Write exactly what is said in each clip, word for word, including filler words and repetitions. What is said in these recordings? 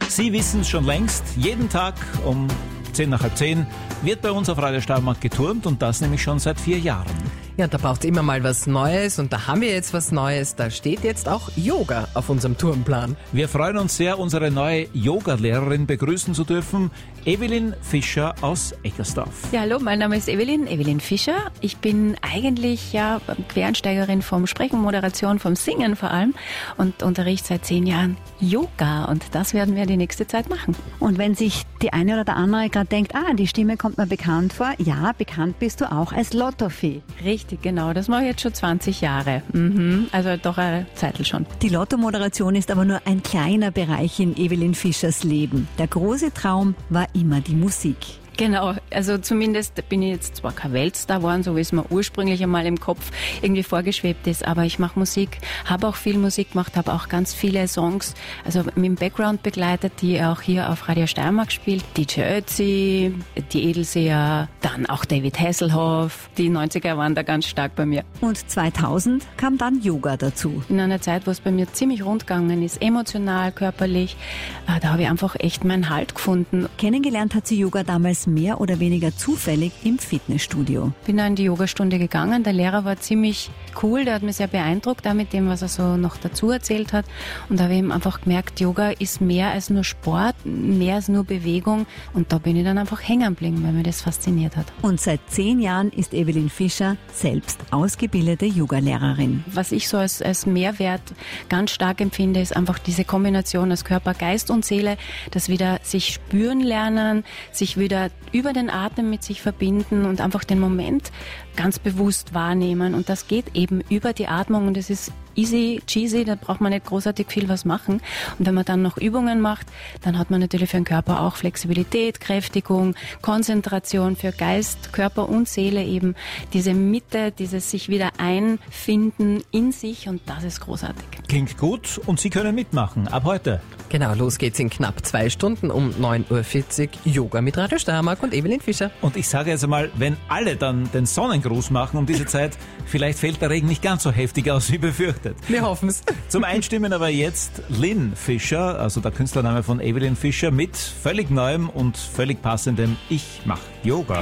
Sie wissen es schon längst, jeden Tag um zehn nach halb zehn wird bei uns auf Radio Steiermark geturnt und das nämlich schon seit vier Jahren. Ja, da braucht es immer mal was Neues und da haben wir jetzt was Neues. Da steht jetzt auch Yoga auf unserem Tourenplan. Wir freuen uns sehr, unsere neue Yoga-Lehrerin begrüßen zu dürfen, Evelyn Fischer aus Eckersdorf. Ja, hallo, mein Name ist Evelyn, Evelyn Fischer. Ich bin eigentlich ja Quereinsteigerin vom Sprechen, Moderation, vom Singen vor allem und unterrichte seit zehn Jahren Yoga und das werden wir die nächste Zeit machen. Und wenn sich die eine oder der andere gerade denkt, ah, die Stimme kommt mir bekannt vor, ja, bekannt bist du auch als Lottofee. Richtig, genau, das mache ich jetzt schon zwanzig Jahre. Mhm. Also doch eine Zeit schon. Die Lotto-Moderation ist aber nur ein kleiner Bereich in Evelyn Fischers Leben. Der große Traum war immer die Musik. Genau, also zumindest bin ich jetzt zwar kein Weltstar geworden, so wie es mir ursprünglich einmal im Kopf irgendwie vorgeschwebt ist, aber ich mache Musik, habe auch viel Musik gemacht, habe auch ganz viele Songs, also mit dem Background begleitet, die auch hier auf Radio Steiermark spielt. D J Ötzi, die Edelseher, dann auch David Hasselhoff. Die neunziger waren da ganz stark bei mir. Und zweitausend kam dann Yoga dazu. In einer Zeit, wo es bei mir ziemlich rund gegangen ist, emotional, körperlich, da habe ich einfach echt meinen Halt gefunden. Kennengelernt hat sie Yoga damals mehr oder weniger zufällig im Fitnessstudio. Bin dann in die Yogastunde gegangen. Der Lehrer war ziemlich cool, der hat mich sehr beeindruckt auch mit dem, was er so noch dazu erzählt hat. Und da habe ich eben einfach gemerkt, Yoga ist mehr als nur Sport, mehr als nur Bewegung. Und da bin ich dann einfach hängen geblieben, weil mir das fasziniert hat. Und seit zehn Jahren ist Evelyn Fischer selbst ausgebildete Yogalehrerin. Was ich so als, als Mehrwert ganz stark empfinde, ist einfach diese Kombination aus Körper, Geist und Seele, das wieder sich spüren lernen, sich wieder über den Atem mit sich verbinden und einfach den Moment ganz bewusst wahrnehmen. Und das geht eben über die Atmung und es ist easy, cheesy, da braucht man nicht großartig viel was machen. Und wenn man dann noch Übungen macht, dann hat man natürlich für den Körper auch Flexibilität, Kräftigung, Konzentration für Geist, Körper und Seele eben. Diese Mitte, dieses sich wieder einfinden in sich und das ist großartig. Klingt gut und Sie können mitmachen, ab heute. Genau, los geht's in knapp zwei Stunden um neun Uhr vierzig. Yoga mit Radio Steiermark und Evelyn Fischer. Und ich sage jetzt einmal, wenn alle dann den Sonnengruß machen um diese Zeit, vielleicht fällt der Regen nicht ganz so heftig aus wie befürchtet. Wir hoffen's. Zum Einstimmen aber jetzt Lynn Fischer, also der Künstlername von Evelyn Fischer, mit völlig neuem und völlig passendem Ich mach Yoga.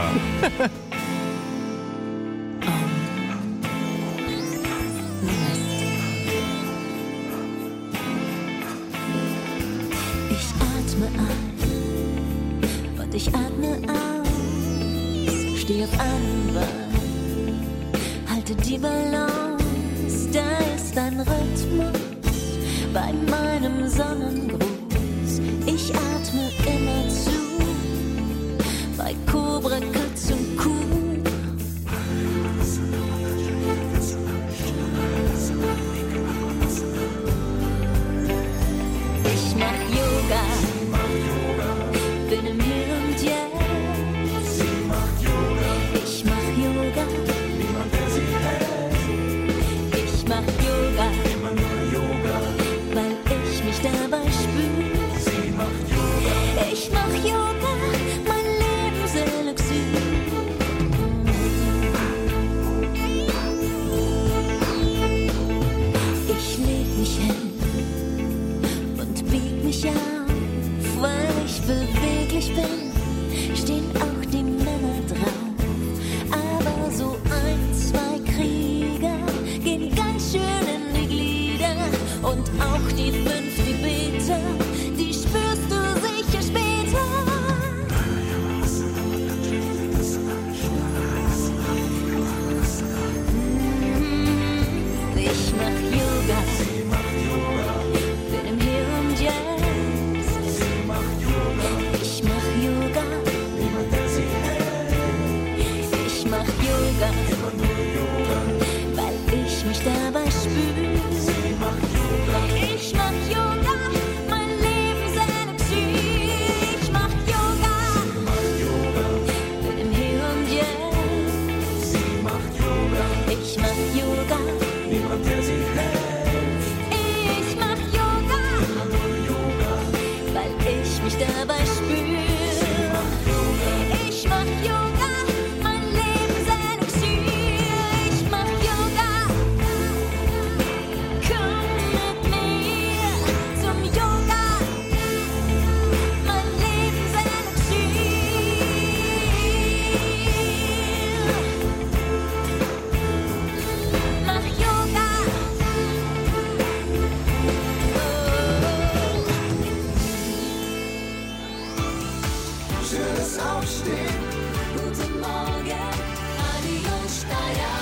Ich atme ein und ich atme aus, stehe auf einem Bein, halte die Balance, da ist ein Rhythmus bei meinem Sonnengruß. Ich atme immer zu, bei Kobra, Katz und Kuh. Ich mach Yoga, bin im Hier und Jetzt. Ich mach Yoga, ich mach Yoga, weil ich mich dabei spüre. Ich mach Yoga, mein Lebenselixier. Ich leg mich hin und bieg mich auf, weil ich beweglich bin, stehen auch die Männer drauf. Aber so ein, zwei Krieger gehen ganz schön in die Glieder und auch die fünf Tibeter, die spürst du sicher später. Ich mach Yoga, bin im Hier und Jetzt. Ich mach Yoga, ich mach Yoga, weil ich mich dabei spüre. Ich mach Yoga, mein Lebenselixier. Ich mach Yoga, bin im Hier und Jetzt. Ich mach Yoga, ich mach Yoga, weil ich mich dabei spüre. Ich mach Yoga, mein Lebenselixier. Ich mach Yoga, komm mit mir zum Yoga. aufstehen. Guten Morgen, Radio Steyr.